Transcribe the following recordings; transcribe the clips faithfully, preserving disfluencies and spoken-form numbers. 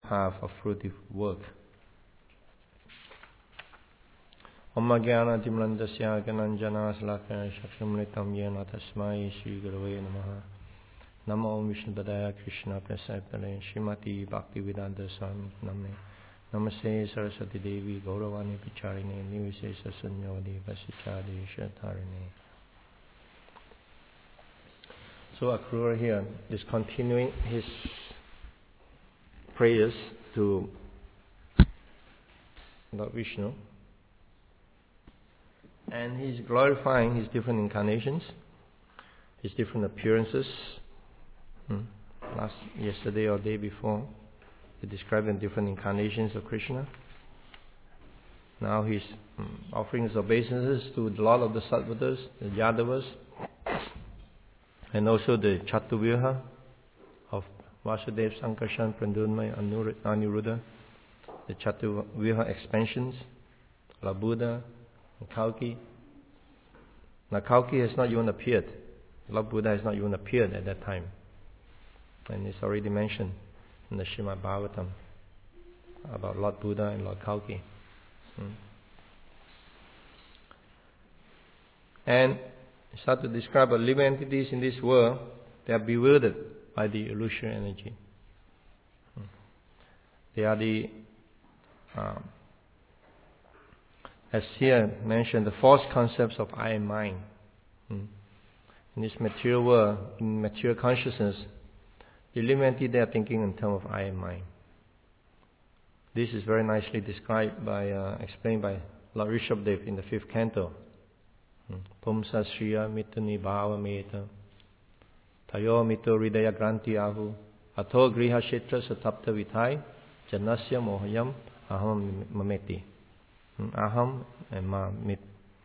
path of fruitive work. Om Jnana Timlandasya Gananjana Salakaya Shakshumritam Yena Tasmai Shri Gurave Namaha. Namo Om Vishnu Padaya Krishna Prasaptale Srimati Bhaktivedanta Swami Namne Namaste Saraswati Devi Gauravani Picharine Nivise Sanyodi Vasichadi Shatarine. So Akrura here is continuing his prayers to Lord Vishnu, and he's glorifying his different incarnations, his different appearances. Hmm. Last yesterday or day before, he described the different incarnations of Krishna. Now he's hmm, offering his obeisances to the Lord of the Sattvatas, the Yadavas, and also the Chatuvirha of Vasudev, Sankarshan, Prandurmay, Aniruddha, the Chatuvirha expansions, Labuddha, and Kalki. Now Kalki has not even appeared. Lord Buddha has not even appeared at that time. And it's already mentioned in the Srimad Bhagavatam about Lord Buddha and Lord Kalki. Hmm. And start to describe the living entities in this world. They are bewildered by the illusory energy. Hmm. They are the, um, as here mentioned, the false concepts of I and mine. Hmm. In this material world, in material consciousness, the living entity, they are thinking in terms of I and mine. This is very nicely described by, uh, explained by Lord Rishabhdev in the fifth canto. Pumsa Shriya Mitani Bhava Meta Tayo Mito Ridaya Granti Ahu Ato Griha Shetra Satapta Vitai Janasya Mohayam Aham Mameti. Aham and Mamit.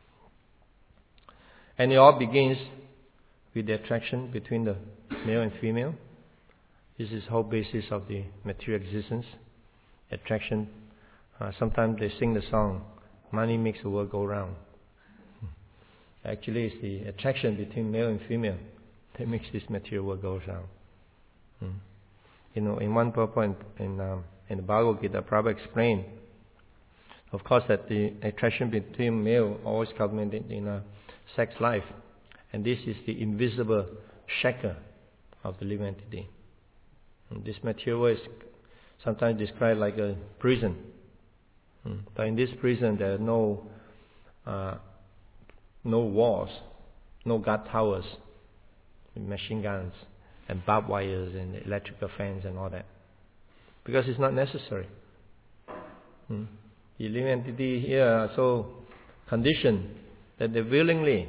And it all begins with the attraction between the male and female. This is the whole basis of the material existence. Attraction. Uh, sometimes they sing the song, money makes the world go round. Actually, it's the attraction between male and female that makes this material world go round. Hmm. You know, in one purport in, in, um, in the Bhagavad Gita, Prabhupada explained, of course, that the attraction between male always culminates in a sex life. And this is the invisible shaker of the living entity. And this material world is sometimes described like a prison. Hmm. But in this prison, there are no uh, no walls, no guard towers, machine guns, and barbed wires, and electrical fans, and all that. Because it's not necessary. Hmm. The living entity here are so conditioned that they willingly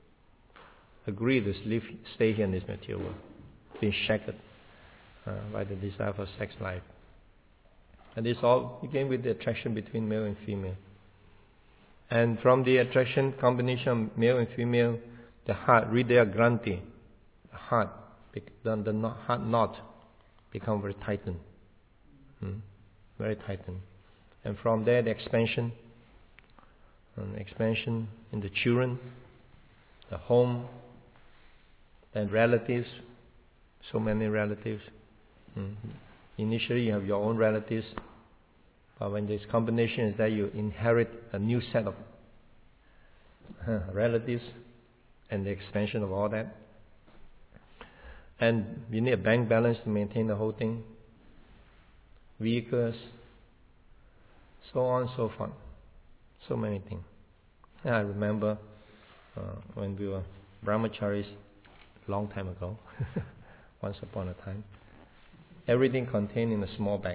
agree to live, stay here in this material world, being shackled uh, by the desire for sex life. And this all began with the attraction between male and female. And from the attraction combination of male and female, the heart, Hridaya Granti, the heart, the, the heart knot become very tightened. Hmm? Very tightened. And from there, the expansion, um, expansion in the children, the home, then relatives, so many relatives. Hmm. Initially, you have your own relatives. But when this combination is that, you inherit a new set of uh, relatives and the expansion of all that. And you need a bank balance to maintain the whole thing. Vehicles, so on and so forth. So many things. And I remember uh, when we were brahmacharis long time ago, once upon a time, everything contained in a small bag.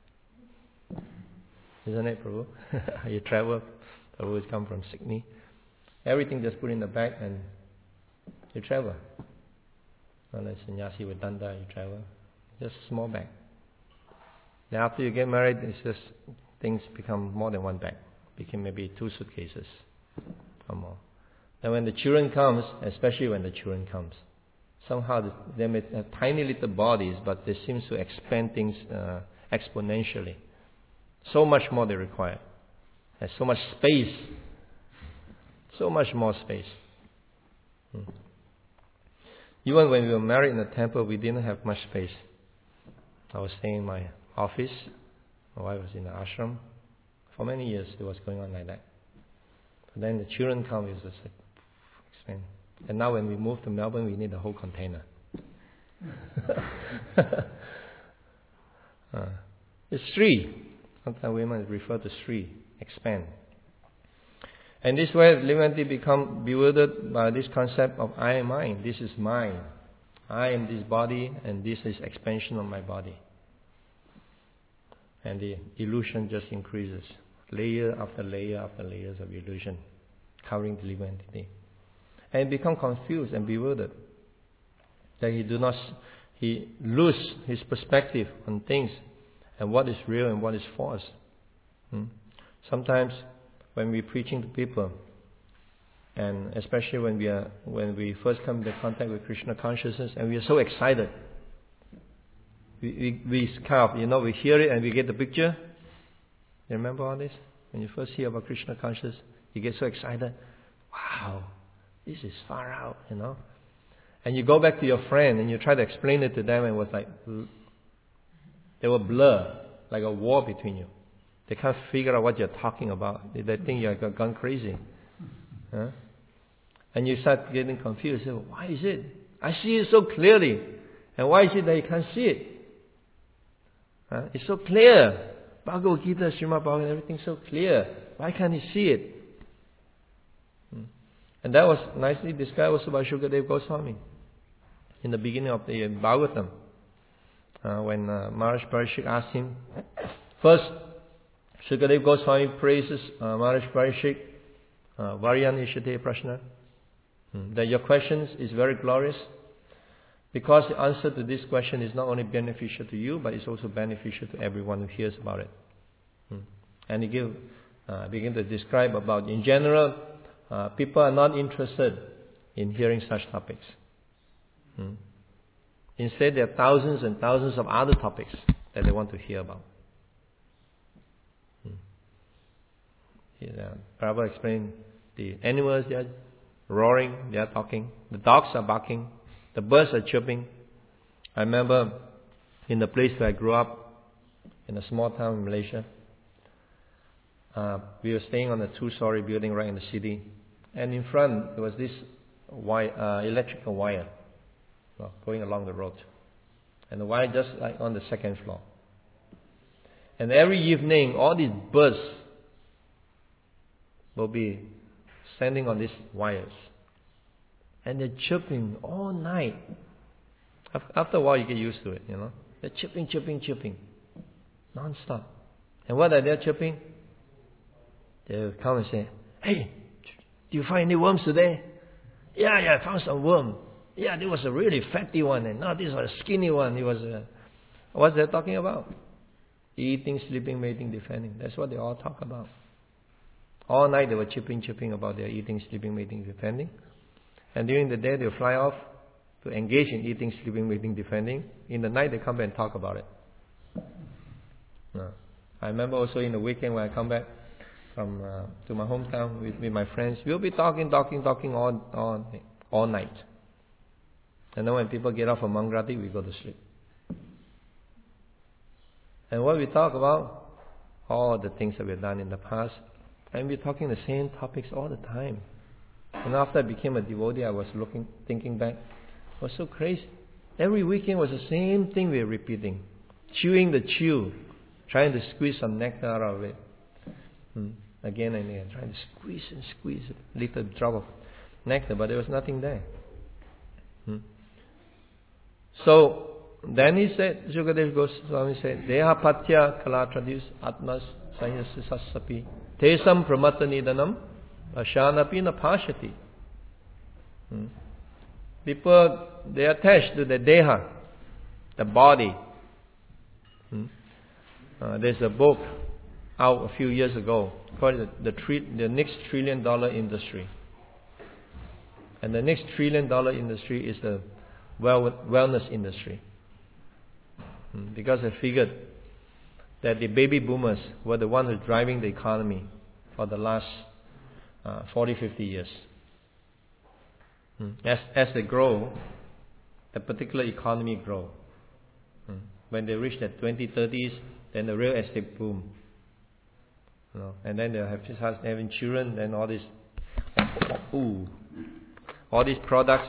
Isn't it, Prabhu? You travel, Prabhu has come from Sydney. Everything just put in the bag and you travel. Unless sannyasi with danda, you travel. Just a small bag. Then after you get married, it's just things become more than one bag. Became maybe two suitcases or more. Then when the children comes, especially when the children comes, somehow they may have tiny little bodies, but they seem to expand things uh, exponentially. So much more they require. There's so much space. So much more space. Hmm. Even when we were married in the temple, we didn't have much space. I was staying in my office My wife was in the ashram. For many years it was going on like that. But then the children come, we just like, expand. And now when we move to Melbourne, we need a whole container. uh, it's Sri. Sometimes women refer to Sri, expand. And this way, Living become bewildered by this concept of I am mine. This is mine. I am this body, and this is expansion of my body. And the illusion just increases, layer after layer after layers of illusion, covering the living entity, and become confused and bewildered. That he do not, he lose his perspective on things, and what is real and what is false. Hmm? Sometimes, when we're preaching to people, and especially when we are when we first come into contact with Krishna consciousness, and we are so excited, we, we, we kind of, you know, we hear it and we get the picture. You remember all this? When you first hear about Krishna consciousness, you get so excited. Wow, this is far out, you know. And you go back to your friend and you try to explain it to them, and it was like, they were blur, like a wall between you. They can't figure out what you're talking about. They think you're gone crazy. Huh? And you start getting confused. You say, why is it? I see it so clearly. And why is it that you can't see it? Huh? It's so clear. Bhagavad Gita, Srimad Bhagavatam, everything's so clear. Why can't he see it? Hmm. And that was nicely described also by Shukadev Goswami in the beginning of the Bhagavatam. Uh, when uh, Maharaj Parishik asked him, first, Shukadev Goswami praises uh, Maharaj Parishik, uh, Varyan Ishate Prashna, hmm. that your questions is very glorious, because the answer to this question is not only beneficial to you, but it's also beneficial to everyone who hears about it. Hmm. And he give, uh, begin to describe about, in general, uh, people are not interested in hearing such topics. Hmm. Instead, there are thousands and thousands of other topics that they want to hear about. Yeah, Prabhupada explained the animals, they are roaring, they are talking. The dogs are barking. The birds are chirping. I remember in the place where I grew up, in a small town in Malaysia, uh, we were staying on a two-story building right in the city. And in front, there was this wire, uh, electrical wire well, going along the road. And the wire just like on the second floor. And every evening, all these birds will be standing on these wires. And they're chirping all night. After a while you get used to it, you know. They're chirping, chirping, chirping. Non-stop. And what are they chirping? They'll come and say, hey, do you find any worms today? Yeah, yeah, I found some worm. Yeah, there was a really fatty one, and now this was a skinny one. It was a... What's they talking about? Eating, sleeping, mating, defending. That's what they all talk about. All night they were chirping, chirping about their eating, sleeping, mating, defending. And during the day they'll fly off to engage in eating, sleeping, mating, defending. In the night they come back and talk about it. No. I remember also in the weekend when I come back from uh, to my hometown with, with my friends, we'll be talking, talking, talking all, all, all night. And then when people get off from Mangrati, we go to sleep. And what we talk about? All the things that we've done in the past. And we're talking the same topics all the time. And after I became a devotee, I was looking, thinking back, it was so crazy. Every weekend was the same thing we were repeating. Chewing the chew, trying to squeeze some nectar out of it. Hmm. Again and again, trying to squeeze and squeeze a little drop of nectar, but there was nothing there. Hmm. So, then he said, Shukadev Goswami said, Deha Patya Kalatradis Atmas Sanyasi Sassapi Tesam Pramata Nidanam Ashanapi Napashati. Hmm. People, they are attached to the Deha, the body. Hmm. Uh, there's a book out a few years ago called the, the, tri- the next trillion dollar industry. And the next trillion dollar industry is the well, wellness industry. Hmm. Because I figured that the baby boomers were the ones who are driving the economy for the last uh, forty, fifty years. Hmm. As, as they grow, the particular economy grow. Hmm. When they reach their twenties, thirties, then the real estate boom. You know, and then they have to start having children, then all this, ooh, all these products.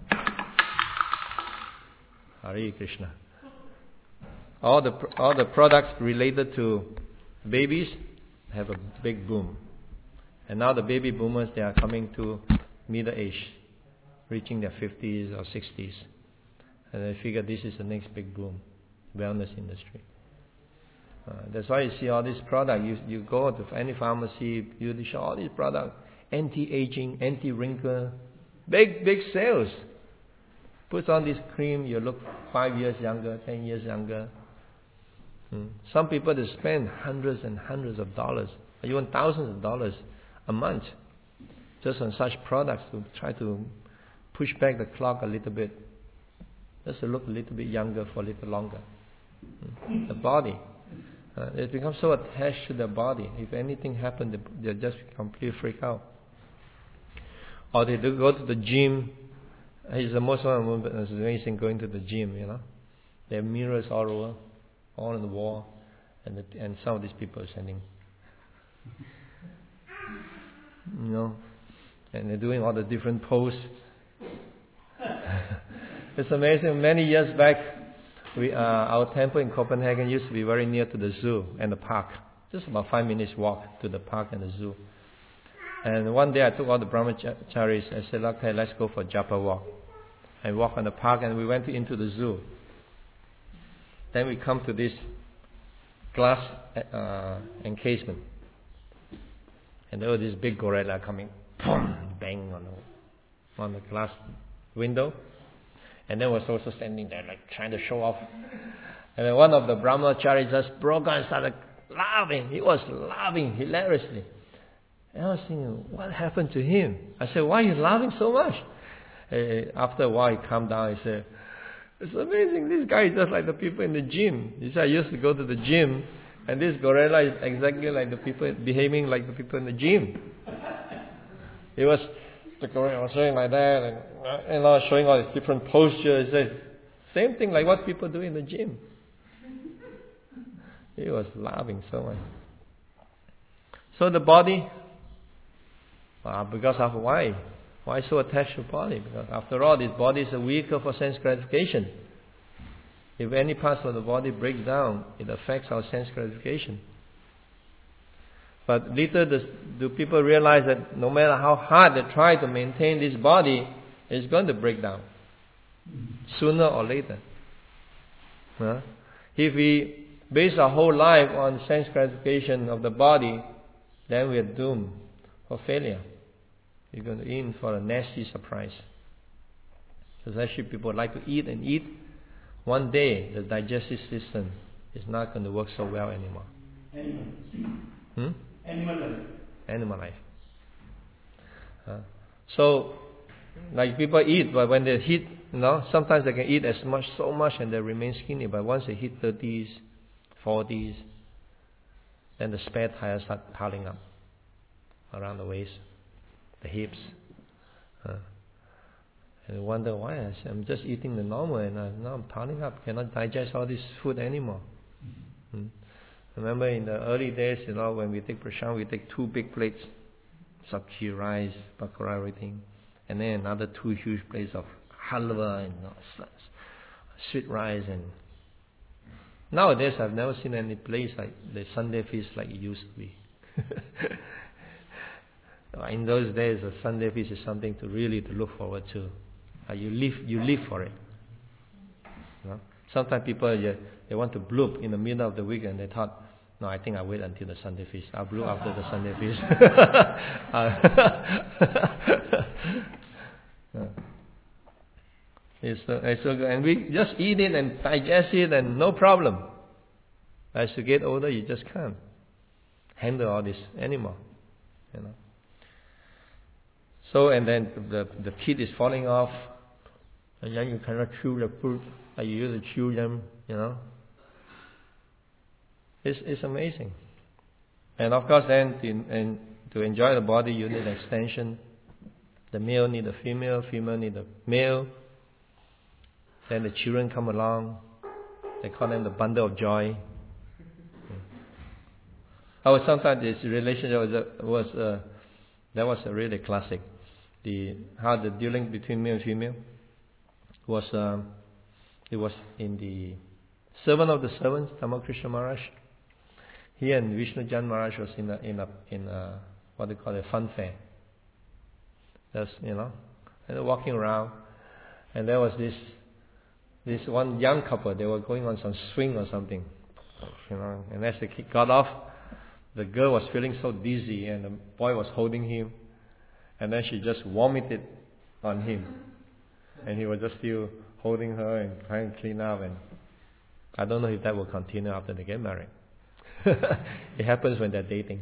Hare Krishna. All the all the products related to babies have a big boom, and now the baby boomers, they are coming to middle age, reaching their fifties or sixties, and they figure this is the next big boom, wellness industry. Uh, that's why you see all these products. You you go to any pharmacy, you show all these products, anti-aging, anti-wrinkle, big big sales. Put on this cream, you look five years younger, ten years younger. Hmm. Some people they spend hundreds and hundreds of dollars, or even thousands of dollars a month, just on such products to try to push back the clock a little bit, just to look a little bit younger for a little longer. Hmm. The body. Uh, they become so attached to their body. If anything happens, they, they just completely freak out. Or they do go to the gym. It's the most amazing going to the gym, you know. There are mirrors all over, all on the wall, and the, and some of these people are standing, you know, and they're doing all the different poses. It's amazing. Many years back, we uh, our temple in Copenhagen used to be very near to the zoo and the park, just about five minutes walk to the park and the zoo. And one day I took all the brahmacharis. I said, okay, let's go for japa walk. I walked on the park and we went into the zoo. Then we come to this glass uh, encasement. And there was this big gorilla coming, boom, bang on the, on the glass window. And then was also standing there like trying to show off. And then one of the brahmacharis just broke out and started laughing. He was laughing hilariously. And I was thinking, what happened to him? I said, why are you laughing so much? Uh, after a while, he calmed down. He said, it's amazing. This guy is just like the people in the gym. He said, I used to go to the gym, and this gorilla is exactly like the people, behaving like the people in the gym. He was, the gorilla was showing like that, and, uh, and I was showing all these different postures. He said, same thing like what people do in the gym. He was laughing so much. So the body, uh, because of why? Why so attached to body? Because after all, this body is a vehicle for sense gratification. If any parts of the body break down, it affects our sense gratification. But little does, do people realize that no matter how hard they try to maintain this body, it's going to break down. Sooner or later. Huh? If we base our whole life on sense gratification of the body, then we are doomed for failure. You're going to in for a nasty surprise. Because actually people like to eat and eat. One day the digestive system is not going to work so well anymore. Animal. Hmm? Animal life. Animal life. Uh, so, like people eat, but when they hit, you know, sometimes they can eat as much, so much, and they remain skinny. But once they hit thirties, forties, then the spare tires start piling up around the waist, the hips, uh, and you wonder why. I say, I'm just eating the normal, and I, now I'm piling up. Cannot digest all this food anymore. Mm-hmm. Hmm? Remember in the early days, you know, when we take prashant, we take two big plates, sabji, rice, pakora, everything, and then another two huge plates of halwa and you know, sweet rice. And nowadays, I've never seen any place like the Sunday feast like it used to be. In those days, a Sunday feast is something to really to look forward to. Uh, you live, you live for it. You know? Sometimes people yeah, they want to bloop in the middle of the week, and they thought, no, I think I'll wait until the Sunday feast. I'll bloop after the Sunday feast. uh, it's, so, it's so good, and we just eat it and digest it, and no problem. As you get older, you just can't handle all this anymore. You know. So, and then the the kid is falling off, and then you cannot chew the fruit, like you used to chew them, you know. It's it's amazing. And of course then, to, and to enjoy the body, you need extension. The male need a female, female need a male. Then the children come along. They call them the bundle of joy. Oh, sometimes this relationship was, a, was uh, that was a really classic. The how the dealing between male and female was um, it was in the Servant of the Servants, Ramakrishna Maharaj. He and Vishnu Jan Maharaj was in a in a in a what they call a fun fair. That's you know, and they're walking around, and there was this this one young couple. They were going on some swing or something, you know. And as the kid got off, the girl was feeling so dizzy, and the boy was holding him, and then she just vomited on him, and he was just still holding her and trying to clean up. And I don't know if that will continue after they get married. It happens when they're dating.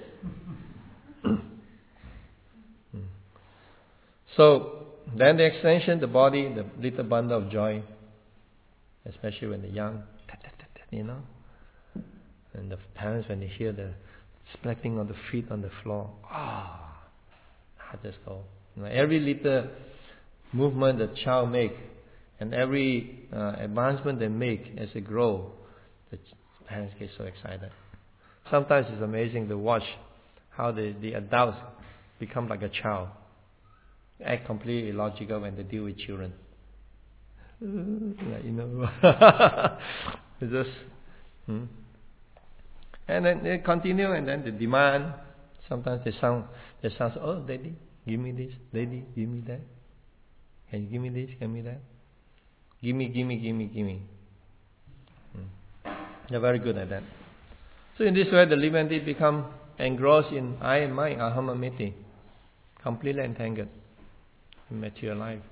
So then the extension, the body, the little bundle of joy, especially when they're young, you know, and the parents when they hear the splashing of the feet on the floor, ah, I just go. You know, every little movement the child make, and every uh, advancement they make as they grow, the parents get so excited. Sometimes it's amazing to watch how the, the adults become like a child, act completely illogical when they deal with children. Yeah, you know, it's just, hmm. And then they continue, and then they demand. Sometimes they sound, they sound, oh, daddy, give me this, daddy, give me that. Can you give me this, give me that? Give me, give me, give me, give me. Hmm. They're very good at that. So in this way, the living entity become engrossed in I and my, aham and miti, completely entangled in material life.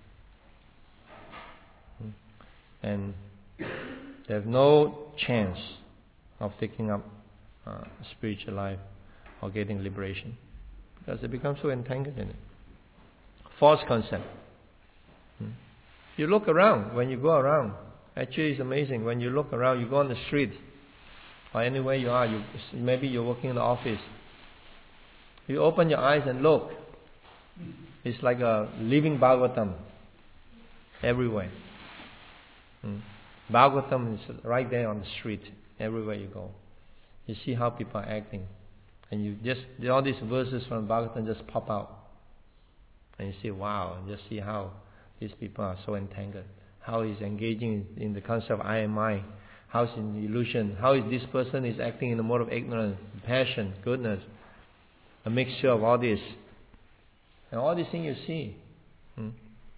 Hmm. And they have no chance of taking up uh, spiritual life or getting liberation, because they become so entangled in it. False concept. Hmm. You look around, when you go around, actually it's amazing. When you look around, you go on the street, or anywhere you are, you, maybe you're working in the office. You open your eyes and look. It's like a living Bhagavatam everywhere. Hmm. Bhagavatam is right there on the street, everywhere you go. You see how people are acting. And you just, all these verses from Bhagavatam just pop out. And you see, wow, and just see how these people are so entangled. How he's engaging in the concept of I and my. How is in the illusion. How is this person is acting in the mode of ignorance, passion, goodness. A mixture of all this. And all these things you see. Hmm.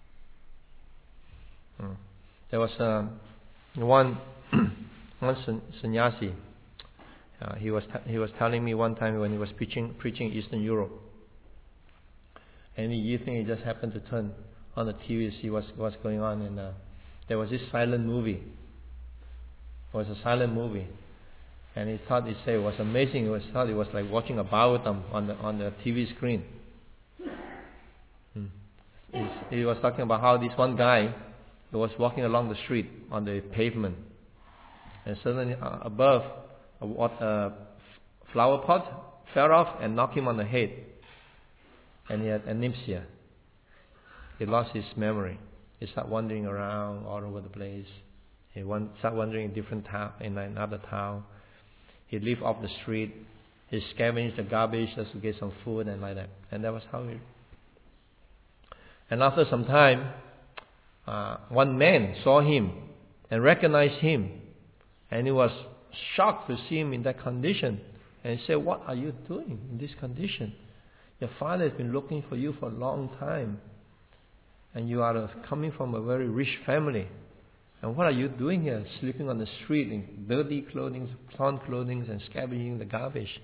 Hmm. There was uh, one one sannyasi. Uh, he was t- he was telling me one time when he was preaching preaching Eastern Europe. And the evening he just happened to turn on the T V to see what's what's going on, and uh, there was this silent movie. It was a silent movie, and he thought he said it was amazing. He was thought it was like watching a Bhagavatam on the on the T V screen. Hmm. He was talking about how this one guy he was walking along the street on the pavement, and suddenly uh, above a, a flower pot fell off and knocked him on the head, and he had anemia. He lost his memory. He started wandering around all over the place. He started wandering in different town, in another town. He lived off the street. He scavenged the garbage just to get some food and like that. And that was how he. And after some time, uh, one man saw him and recognized him, and he was shocked to see him in that condition. And he said, "What are you doing in this condition? Your father has been looking for you for a long time. And you are coming from a very rich family. And what are you doing here, sleeping on the street in dirty clothing, torn clothing, and scavenging the garbage?"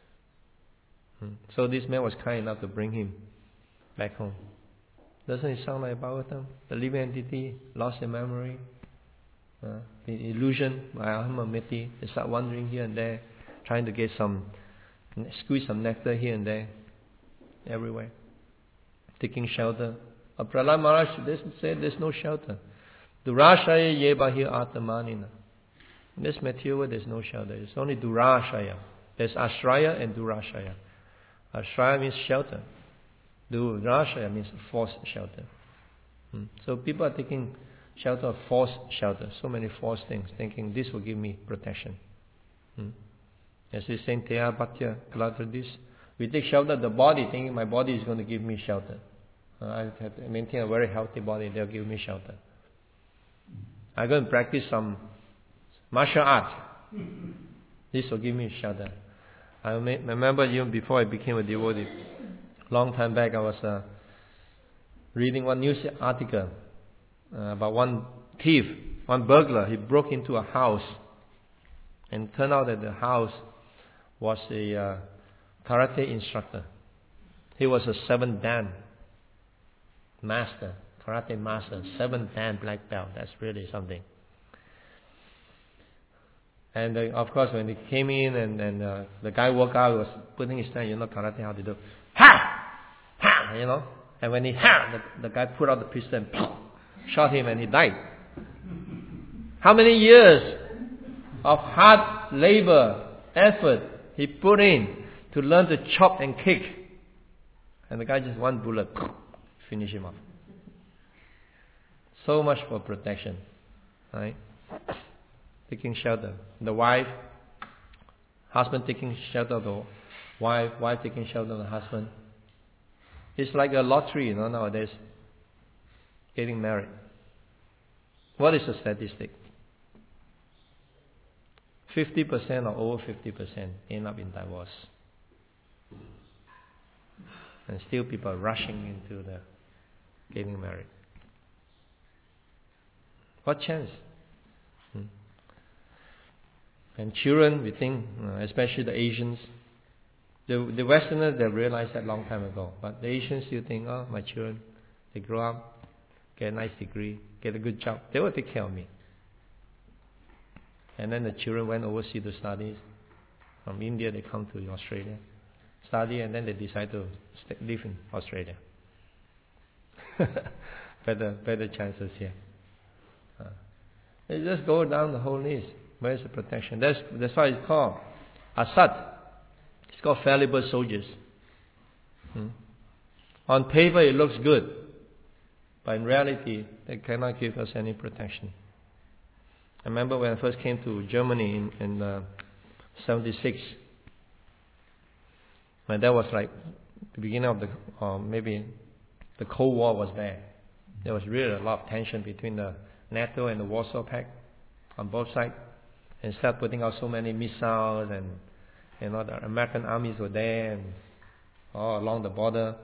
Hmm. So this man was kind enough to bring him back home. Doesn't it sound like Bhagavatam? The living entity lost their memory, uh, the illusion by aham and miti. They start wandering here and there, trying to get some, squeeze some nectar here and there, everywhere, taking shelter. Uh, Prahlad Maharaj said there's no shelter. Durashaya yebahi atamanina. In this material world there's no shelter. It's only durashaya. There's ashraya and durashaya. Ashraya means shelter. Durashaya means forced shelter. Hmm. So people are taking shelter of forced shelter. So many false things, thinking this will give me protection. Hmm. As we say, Teha Bhatya Kalatradis, we take shelter of the body, thinking my body is going to give me shelter. Uh, I have to maintain a very healthy body, they'll give me shelter. I'm going to practice some martial art. This will give me shelter. I remember even before I became a devotee, long time back, I was uh, reading one news article uh, about one thief, one burglar. He broke into a house, and it turned out that the house was a uh, karate instructor. He was a seven dan master, karate master, seven dan black belt. That's really something. And uh, of course, when he came in and, and uh, the guy walked out, he was putting his hand, you know, karate how to do, ha, ha, you know. And when he ha, the, the guy put out the pistol and poof, shot him, and he died. How many years of hard labor, effort he put in to learn to chop and kick, and the guy just one bullet, finish him off. So much for protection, right? Taking shelter. The wife, husband taking shelter of the wife, wife taking shelter of the husband. It's like a lottery, you know, nowadays. Getting married. What is the statistic? fifty percent or over fifty percent end up in divorce. And still people are rushing into the getting married. What chance? Hmm. And children, we think, uh, especially the Asians, the, the Westerners, they realized that long time ago. But the Asians still think, oh, my children, they grow up, get a nice degree, get a good job, they will take care of me. And then the children went overseas to study. From India, they come to Australia, study, and then they decide to stay, live in Australia. better, better chances here. Uh, they just go down the whole list. Where's the protection? That's that's why it's called Asat. It's called fallible soldiers. Hmm. On paper, it looks good, but in reality, they cannot give us any protection. I remember when I first came to Germany in, in uh, seventy-six. When that was like the beginning of the, uh, maybe the Cold War was there. There was really a lot of tension between the NATO and the Warsaw Pact on both sides. And started putting out so many missiles, and you know the American armies were there and all along the border.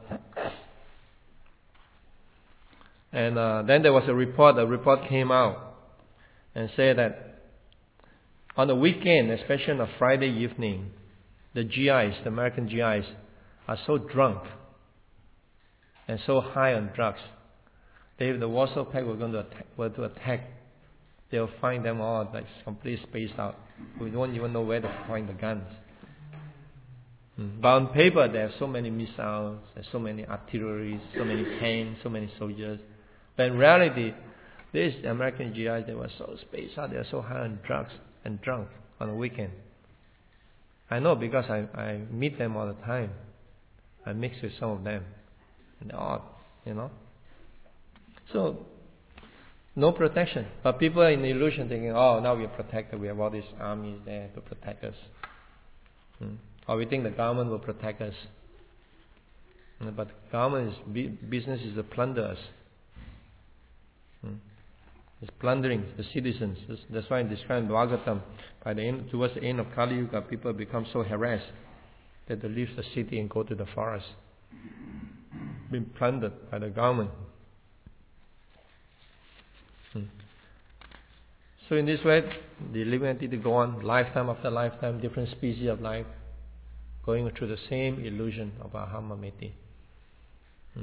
And uh, then there was a report. A report came out and said that on the weekend, especially on a Friday evening, the G Is, the American G Is, are so drunk and so high on drugs. They, the Warsaw Pact were going to attack, were to attack. They'll find them all like completely spaced out. We don't even know where to find the guns. Mm. But on paper, there are so many missiles, there's so many artillery, so many tanks, so many soldiers. But in reality, these American G Is, they were so spaced out. They were so high on drugs and drunk on the weekend. I know because I, I meet them all the time. I mix with some of them. And they're all, you know. So, no protection. But people are in the illusion thinking, oh, now we are protected. We have all these armies there to protect us. Hmm. Or we think the government will protect us. Hmm. But the government is, business is to plunder us. Hmm. It's plundering the citizens. That's why I describe in Bhagavatam, by the end, towards the end of Kali Yuga, people become so harassed that they leave the city and go to the forest. Being plundered by the government. Hmm. So in this way, the living entity go on lifetime after lifetime, different species of life, going through the same illusion of Ahamamiti. Hmm.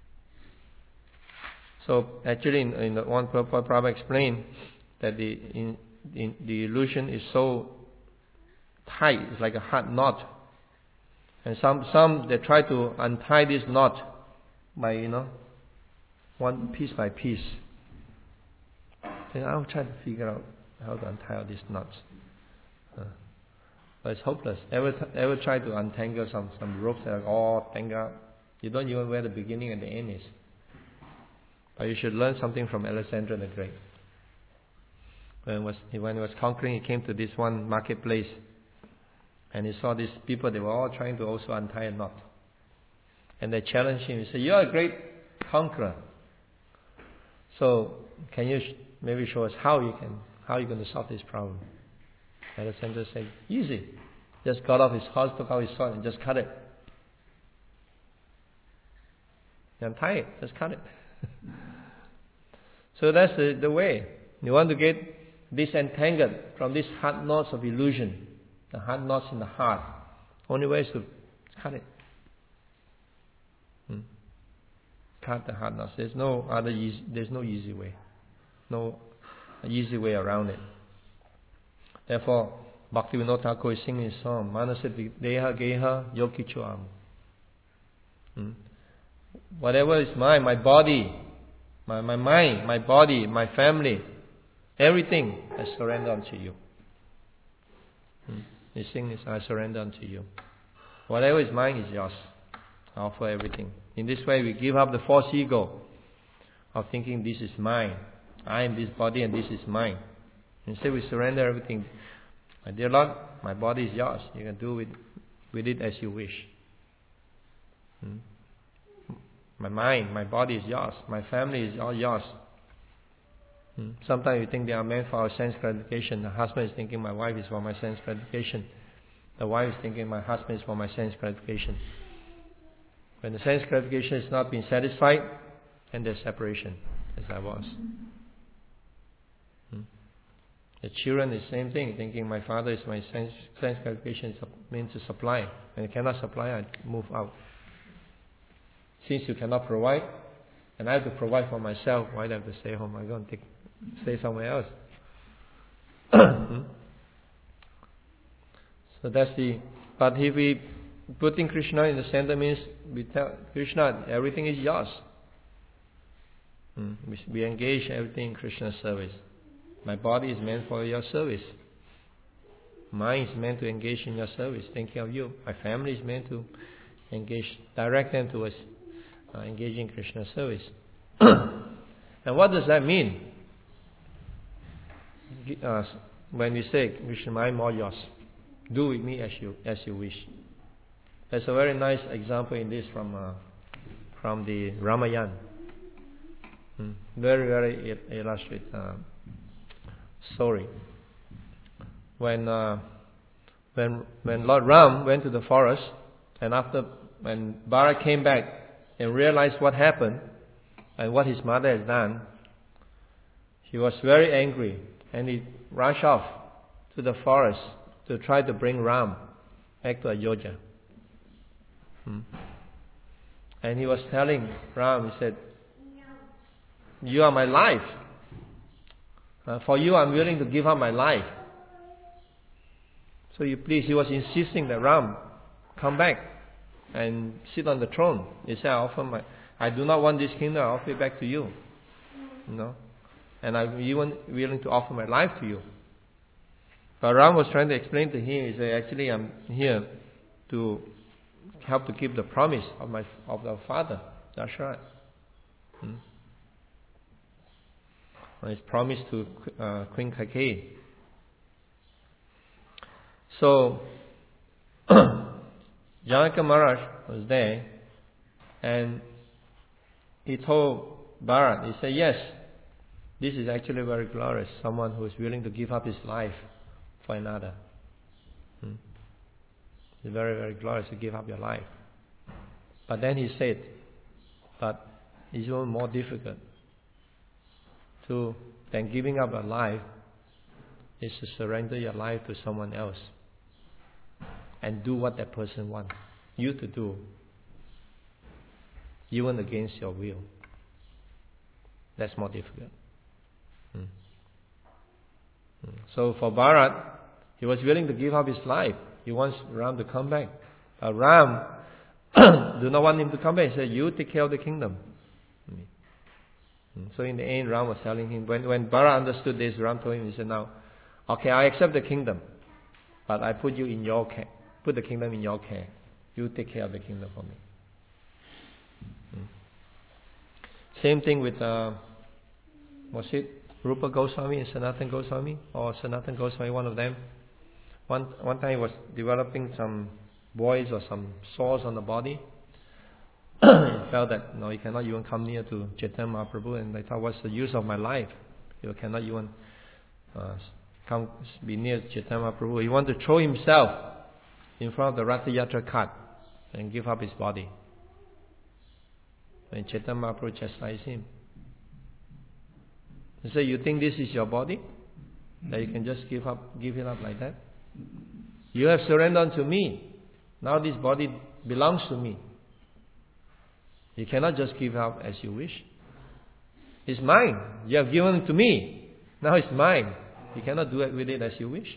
So actually, in, in the one Prabhupada explained that the in, in, the illusion is so tight, it's like a hard knot, and some some they try to untie this knot by you know one piece by piece. Then I'll try to figure out how to untie all these knots. Uh, but it's hopeless. Ever ever try to untangle some, some ropes that are all tangled? You don't even know where the beginning and the end is. But you should learn something from Alexander the Great. When he was, when he was conquering, he came to this one marketplace. And he saw these people, they were all trying to also untie a knot. And they challenged him. He said, "You are a great conqueror. So can you sh- maybe show us how you can, how you're going to solve this problem?" Alexander said, "Easy. Just got off his horse, took out his sword, and just cut it. Untie it, just cut it." So that's the, the way. You want to get disentangled from these hard knots of illusion, the hard knots in the heart. Only way is to cut it. Hmm. Cut the hard knots. There's no other easy, there's no easy way. No easy way around it. Therefore, Bhaktivinoda Thakur is singing his song, Manasa Deha Geha Yokicho Am. Hmm. Whatever is mine, my body, my, my mind, my body, my family, everything, I surrender unto you. Hmm. He sings this, I surrender unto you. Whatever is mine is yours. I offer everything. In this way, we give up the false ego of thinking this is mine. I am this body and this is mine. Instead, we surrender everything. My dear Lord, my body is yours. You can do with, with it as you wish. Hmm. My mind, my body is yours. My family is all yours. Hmm. Sometimes you think they are meant for our sense gratification. The husband is thinking my wife is for my sense gratification. The wife is thinking my husband is for my sense gratification. When the sense gratification is not being satisfied, then there's separation, as I was. Hmm. The children is the same thing, thinking my father is my sense, sense gratification is meant to supply. When I cannot supply, I move out. Since you cannot provide, and I have to provide for myself, why do I have to stay home? I'm going to take, stay somewhere else. hmm? So that's the. But if we putting Krishna in the center means we tell Krishna everything is yours. Hmm? We, we engage everything in Krishna's service. My body is meant for your service. Mine is meant to engage in your service, thinking of you. My family is meant to engage, direct them towards uh, engaging in Krishna's service. And what does that mean? Uh, when we say, Krishna, mine, all yours. Do with me as you as you wish. There's a very nice example in this from uh, from the Ramayana. Hmm. Very, very illustrative uh, story. When uh, when when Lord Ram went to the forest, and after when Bharat came back and realized what happened and what his mother has done, he was very angry, and he rushed off to the forest to try to bring Ram back to Ayodhya. Hmm. And he was telling Ram, he said, "You are my life. Uh, for you, I'm willing to give up my life. So you please," he was insisting that Ram come back and sit on the throne. He said, I offer my, I do not want this kingdom, I offer it back to you. You know, and I'm even willing to offer my life to you. But Ram was trying to explain to him, he said, actually I'm here to help to keep the promise of my of our father, Dasharatha. Hmm. His promise to uh, Queen Kaikeyi. So Janaka Maharaj was there, and he told Bharat, he said, yes, this is actually very glorious, someone who is willing to give up his life for another. Hmm. It's very, very glorious to give up your life. But then he said, but it's even more difficult to than giving up your life is to surrender your life to someone else and do what that person wants you to do, even against your will. That's more difficult. Hmm. Hmm. So for Bharat, he was willing to give up his life. He wants Ram to come back. But Ram do not want him to come back. He said, you take care of the kingdom. Hmm. So in the end, Ram was telling him, when, when Bharat understood this, Ram told him, he said, now, okay, I accept the kingdom, but I put you in your care. Put the kingdom in your care. You take care of the kingdom for me. Hmm. Same thing with, uh, was it Rupa Goswami and Sanatana Goswami? Or Sanatana Goswami, one of them? One one time he was developing some boils or some sores on the body. He felt that no, he cannot even come near to Chaitanya Mahaprabhu, and I thought, what's the use of my life? You cannot even uh, come be near Chaitanya Mahaprabhu. He wanted to throw himself in front of the Ratha Yatra cart and give up his body. When Chaitanya Mahaprabhu chastised him, he said, "You think this is your body? That you can just give up, give it up like that? You have surrendered to me. Now this body belongs to me. You cannot just give up as you wish. It's mine. You have given it to me. Now it's mine. You cannot do it with it as you wish."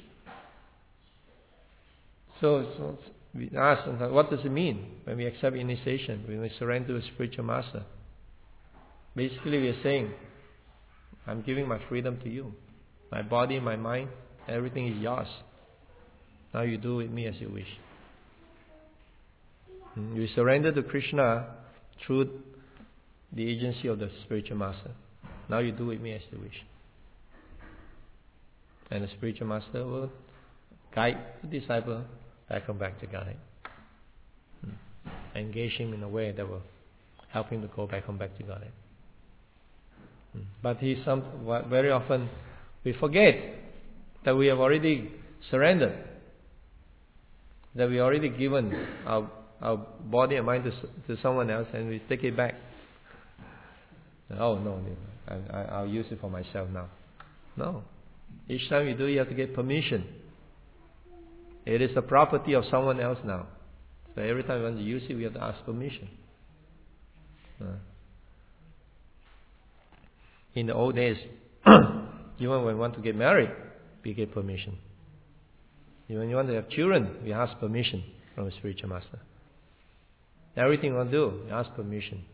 So, so we ask, what does it mean when we accept initiation, when we surrender to a spiritual master? Basically, we are saying, I'm giving my freedom to you. My body, my mind, everything is yours. Now you do with me as you wish. You surrender to Krishna through the agency of the spiritual master. Now you do with me as you wish. And the spiritual master will guide the disciple back and back to Godhead. Engage him in a way that will help him to go back and back to Godhead. But he some very often we forget that we have already surrendered, that we already given our our body and mind to, to someone else, and we take it back. Oh no, I, I, I'll use it for myself now. No. Each time you do, you have to get permission. It is the property of someone else now. So every time we want to use it, we have to ask permission. Uh. In the old days, even when we want to get married, we get permission. Even when you want to have children, we ask permission from a spiritual master. Everything we want to do, we ask permission.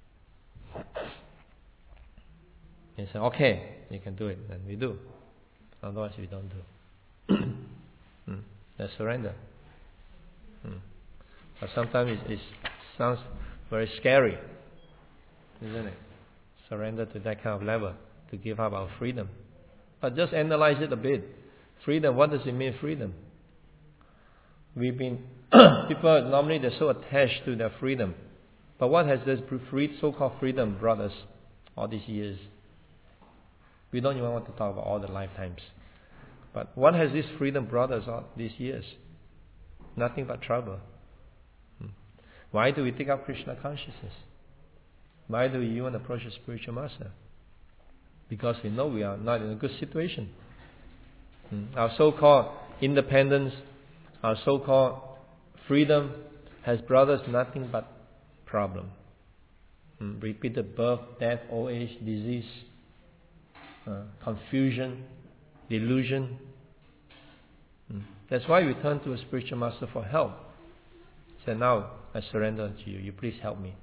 And say, okay, you can do it, and we do. Otherwise, we don't do. mm. That's surrender. Mm. But sometimes it, it sounds very scary, isn't it? Surrender to that kind of level, to give up our freedom. But just analyze it a bit. Freedom, what does it mean, freedom? We've been, people normally they're so attached to their freedom. But what has this free, so-called freedom brought us all these years? We don't even want to talk about all the lifetimes. But what has this freedom brought us all these years? Nothing but trouble. Why do we take up Krishna consciousness? Why do we even approach a spiritual master? Because we know we are not in a good situation. Our so-called independence, our so-called freedom has brought us nothing but problem. Repeated birth, death, old age, disease, uh, confusion, delusion. That's why we turn to a spiritual master for help. Say, now I surrender to you. You please help me.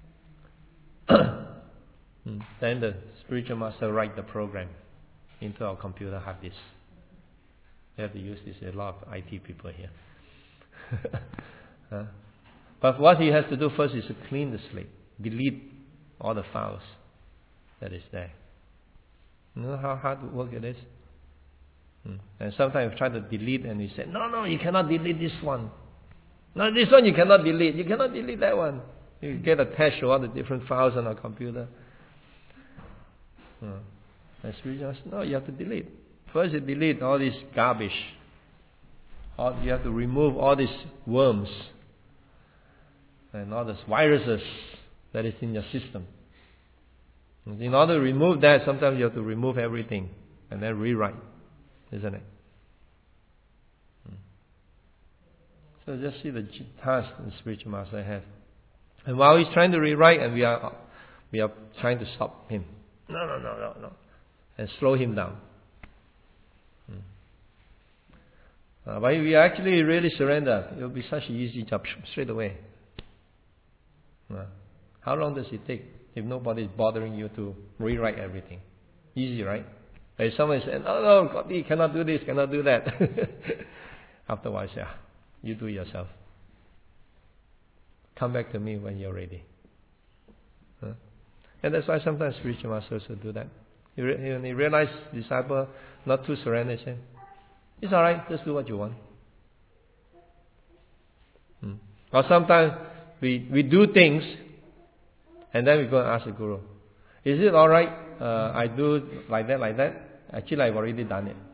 Then the spiritual master write the program into our computer hard disk. We have to use this. A lot of I T people here. huh? But what he has to do first is to clean the slate, delete all the files that is there. You know how hard work it is? Hmm. And sometimes we try to delete and we say, no, no, you cannot delete this one. No, this one you cannot delete. You cannot delete that one. You get attached to all the different files on our computer. Hmm. And spiritual, no, you have to delete. First you delete all this garbage. All, you have to remove all these worms and all these viruses that is in your system. And in order to remove that, sometimes you have to remove everything and then rewrite, isn't it? Hmm. So just see the task the spiritual master has. And while he's trying to rewrite, and we are we are trying to stop him. No, no, no, no, no. And slow him down. Hmm. Uh, but if we actually really surrender, it will be such an easy job straight away. Uh, how long does it take if nobody is bothering you to rewrite everything? Easy, right? If someone says, no, no, God, you cannot do this, cannot do that. Afterwards, yeah, you do it yourself. Come back to me when you're ready. Huh? And that's why sometimes spiritual masters will do that. When you realize disciple not to surrender, say, it's alright, just do what you want. Or sometimes we, we do things and then we go and ask the Guru, is it alright uh, I do like that, like that? Actually I've already done it.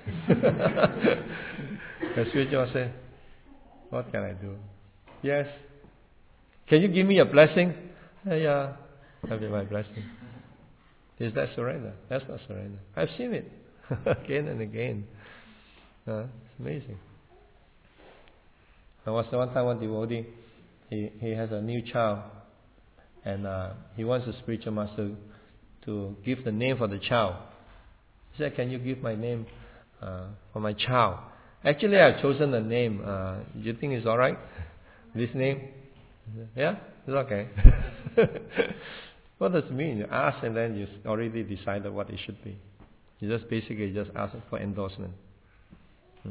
The spiritual said, what can I do? Yes. Can you give me a blessing? Uh, yeah, have my blessing. Is that surrender? That's not surrender. I've seen it again and again. Uh, it's amazing. There was one time one devotee, he, he has a new child, and uh, he wants the spiritual master to give the name for the child. He said, can you give my name uh, for my child? Actually, I've chosen a name. Uh, do you think it's alright? This name? Yeah, it's okay. What does it mean? You ask and then you already decided what it should be. You just basically just ask for endorsement. Hmm.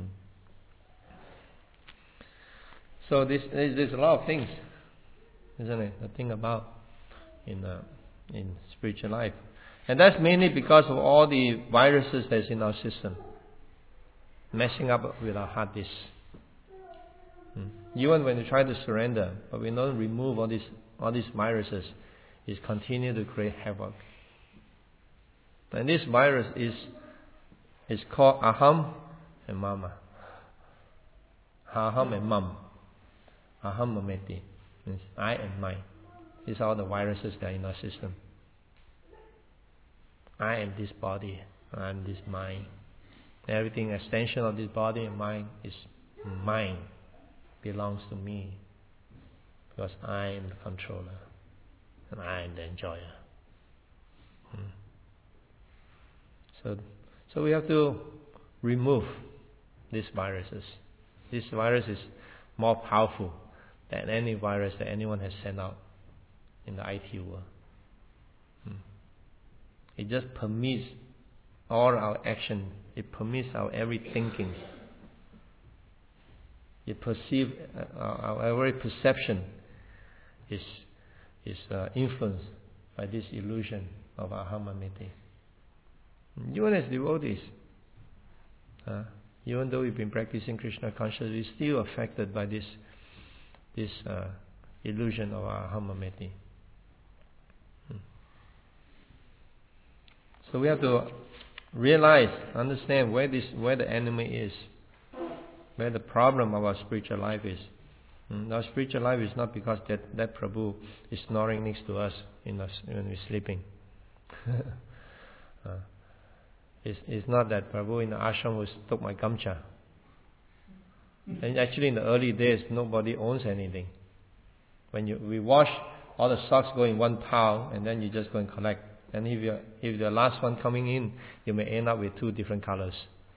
So this, there's a lot of things, isn't it, to think about in uh, in spiritual life. And that's mainly because of all the viruses that's in our system, messing up with our hard disk. Hmm. Even when we try to surrender, but we don't remove all these all these viruses, it continue to create havoc. And this virus is is called aham and mama. Aham and mam. Aham mameti means I and mine. These are all the viruses that are in our system. I am this body, I am this mind. Everything extension of this body and mind is mine, belongs to me, because I am the controller and I am the enjoyer. Hmm. So, so we have to remove these viruses. This virus is more powerful than any virus that anyone has sent out in the I T world. Hmm. It just permits all our action. It permits our every thinking. It perceive uh, our every perception is is uh, influenced by this illusion of aham mameti. Even as devotees, uh, even though we've been practicing Krishna consciousness, we're still affected by this this uh, illusion of aham mameti. Hmm. So we have to realize, understand where this, where the enemy is, where the problem of our spiritual life is. Hmm. Our spiritual life is not because that, that Prabhu is snoring next to us in us when we're sleeping. uh, it's, it's not that Prabhu in the ashram who took my gamcha. And actually in the early days, nobody owns anything. When you, we wash, all the socks go in one pile, and then you just go and collect. And if you if the last one coming in, you may end up with two different colors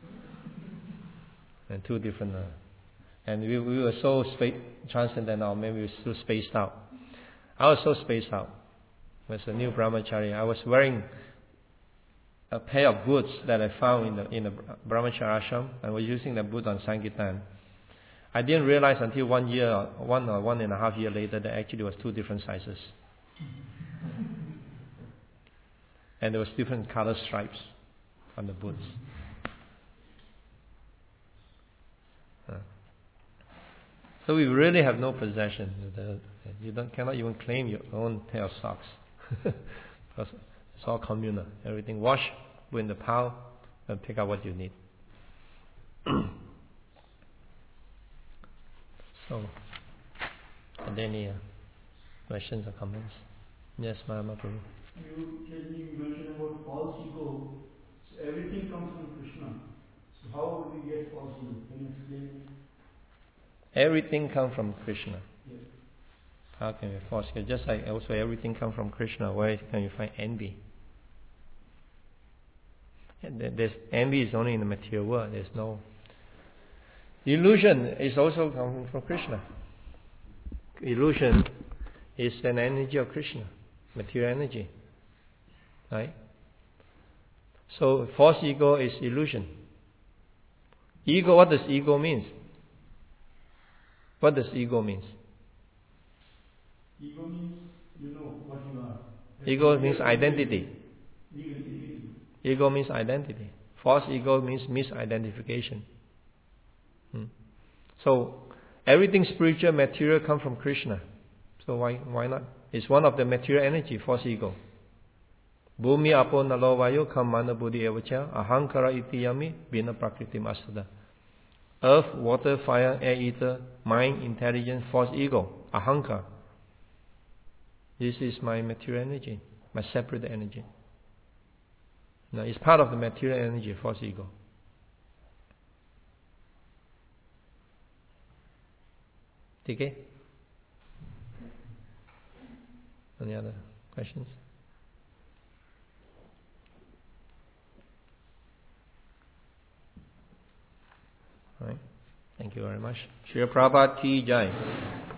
and two different. Uh, and we we were so spa- transcendental, maybe we were so spaced out. I was so spaced out. As a new brahmachari, I was wearing a pair of boots that I found in the in the brahmachari ashram. I was using the boot on Sankirtan. I didn't realize until one year, one or one and a half year later, that actually was two different sizes. And there was different color stripes on the boots. Uh. So we really have no possession. You don't, cannot even claim your own pair of socks. Because it's all communal. Everything wash, put in the pile, and pick out what you need. So, are there any uh, questions or comments? Yes, Mahamapuru. You, you mentioned about false ego. So everything comes from Krishna. So how do we get false ego? Can you explain? Everything comes from Krishna. Yes. How can we false ego? Just like also everything comes from Krishna, where can you find envy? And there's, envy is only in the material world. There's no... Illusion is also coming from Krishna. Illusion is an energy of Krishna, material energy. Right? So false ego is illusion. Ego, what does ego mean? What does ego mean? Ego means you know what you are. Ego means identity. Ego means identity. False ego means misidentification. Hmm. So Everything spiritual, material come from Krishna. So why why not? It's one of the material energy, false ego. Bhumi apo nalo vayo kamana buddhi evacha ahankara iti yami bina prakriti masada. Earth, water, fire, air, ether, mind, intelligence, false ego, ahankara. This is my material energy, my separate energy. Now, it's part of the material energy, false ego. Okay? Any other questions? All right. Thank you very much. Srila Prabhupada ki jai.